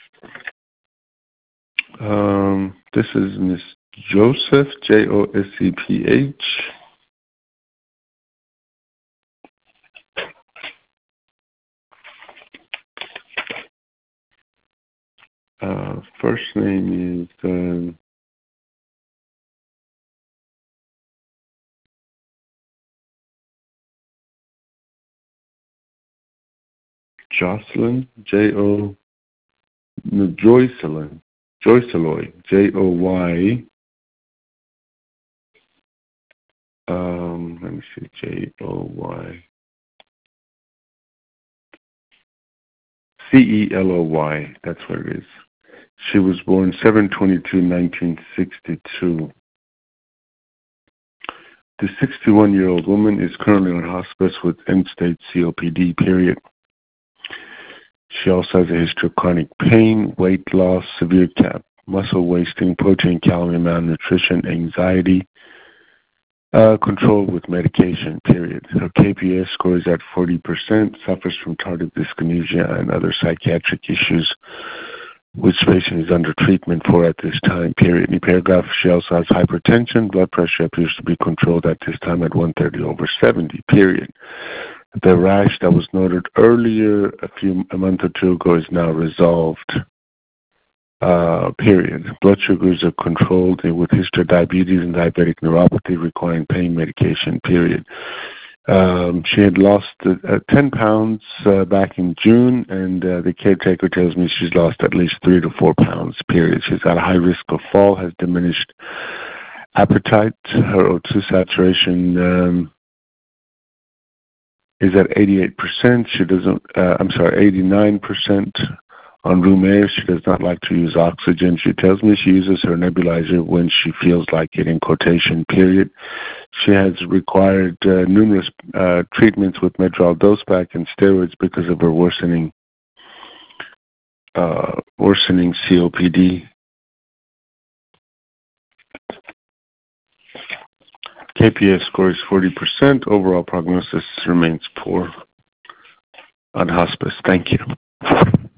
This is Miss Joseph, Joseph. First name is Jocelyn, Joycelyn, Joyceloy, Joy. Let me see, Joy. Celoy. That's what it is. She was born 7/22/1962. The 61-year-old woman is currently on hospice with end-stage COPD, period. She also has a history of chronic pain, weight loss, severe muscle wasting, protein, calorie malnutrition, anxiety, controlled with medication, period. Her KPS score is at 40%, suffers from tardive dyskinesia and other psychiatric issues, which patient is under treatment for at this time, period. In the paragraph, she also has hypertension. Blood pressure appears to be controlled at this time at 130/70, period. The rash that was noted earlier a month or two ago is now resolved, period. Blood sugars are controlled with history of diabetes and diabetic neuropathy requiring pain medication, period. She had lost 10 pounds back in June, and the caretaker tells me she's lost at least 3 to 4 pounds, period. She's got a high risk of fall, has diminished appetite. Her O2 saturation is at 88%. 89% on room air. She does not like to use oxygen. She tells me she uses her nebulizer when she feels like it, in quotation, period. She has required numerous treatments with Medrol Dosepack and steroids because of her worsening COPD. KPS score is 40%. Overall prognosis remains poor on hospice. Thank you.